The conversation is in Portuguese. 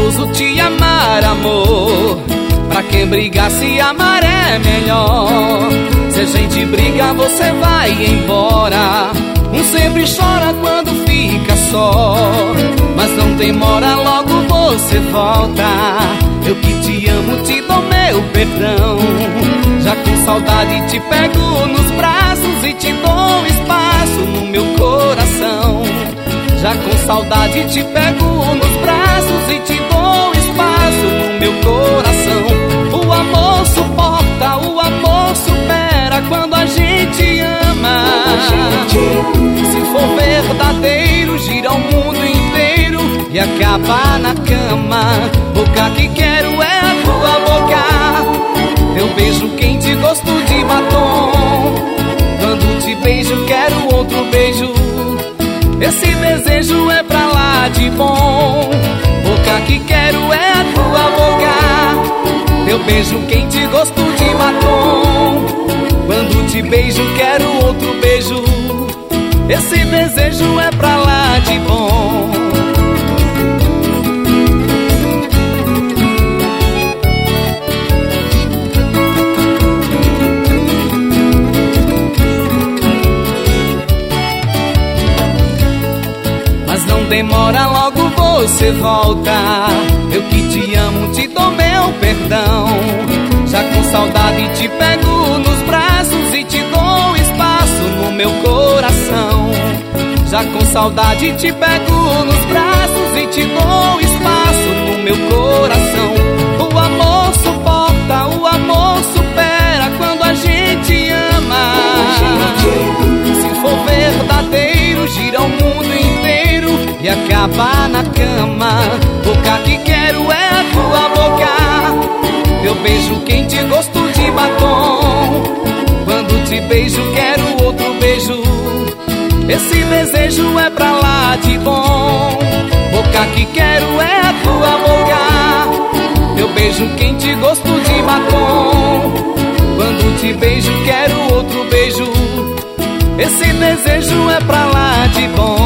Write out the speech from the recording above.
gostoso te amar, amor. Pra quem brigar, se amar é melhor. Se a gente briga, você vai embora. Um sempre chora quando fica só, mas não demora, logo você volta. Eu que te amo, te dou meu perdão. Já com saudade te pego nos braços e te dou espaço no meu coração. Já com saudade te pego nos braços e te dou espaço no meu coração. O amor suporta, o amor supera quando a gente ama. Se for verdadeiro, gira o mundo inteiro e acaba na cama. Boca que quero é a tua boca, teu beijo quente, gosto de batom. Quando te beijo quero outro beijo, esse desejo é pra lá de bom. Boca que quero é a tua boca, teu beijo quente, gosto de batom. Quando te beijo quero outro beijo, esse desejo é pra lá de bom. Mas não demora, logo você volta. Eu que te amo, te dou meu perdão. Já com saudade te pego nos braços e te dou espaço no meu coração. Já com saudade te pego nos braços e te dou espaço no meu coração. O amor suporta, o amor supera quando a gente ama. Se for verdadeiro, gira o mundo inteiro e acaba na cama. Boca que quero é a tua boca, teu beijo quente, gosto de batom. Quando te beijo quero outro beijo, esse desejo é pra lá de bom. Boca que quero é a tua boca, teu beijo quente, gosto de batom. Quando te beijo quero outro beijo, esse desejo é pra lá de bom.